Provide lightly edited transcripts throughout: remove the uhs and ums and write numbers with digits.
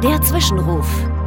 Der Zwischenruf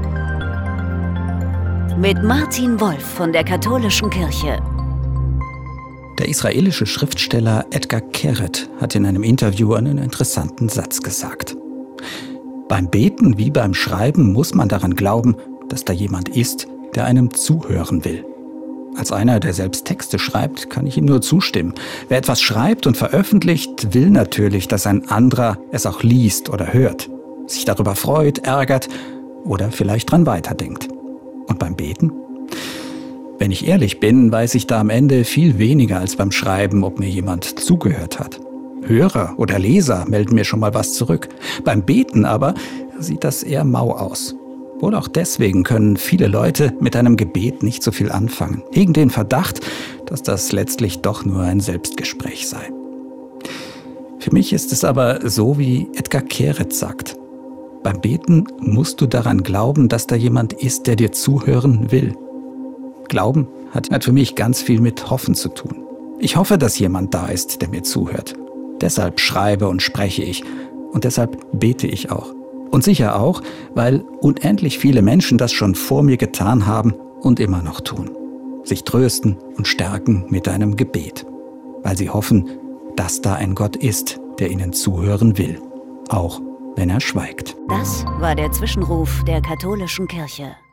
mit Martin Wolf von der Katholischen Kirche. Der israelische Schriftsteller Etgar Keret hat in einem Interview einen interessanten Satz gesagt. Beim Beten wie beim Schreiben muss man daran glauben, dass da jemand ist, der einem zuhören will. Als einer, der selbst Texte schreibt, kann ich ihm nur zustimmen. Wer etwas schreibt und veröffentlicht, will natürlich, dass ein anderer es auch liest oder hört, sich darüber freut, ärgert oder vielleicht dran weiterdenkt. Und beim Beten? Wenn ich ehrlich bin, weiß ich da am Ende viel weniger als beim Schreiben, ob mir jemand zugehört hat. Hörer oder Leser melden mir schon mal was zurück. Beim Beten aber sieht das eher mau aus. Wohl auch deswegen können viele Leute mit einem Gebet nicht so viel anfangen, hegen den Verdacht, dass das letztlich doch nur ein Selbstgespräch sei. Für mich ist es aber so, wie Etgar Keret sagt. Beim Beten musst du daran glauben, dass da jemand ist, der dir zuhören will. Glauben hat für mich ganz viel mit Hoffen zu tun. Ich hoffe, dass jemand da ist, der mir zuhört. Deshalb schreibe und spreche ich und deshalb bete ich auch. Und sicher auch, weil unendlich viele Menschen das schon vor mir getan haben und immer noch tun. Sich trösten und stärken mit einem Gebet. Weil sie hoffen, dass da ein Gott ist, der ihnen zuhören will. Auch wenn er schweigt. Das war der Zwischenruf der Katholischen Kirche.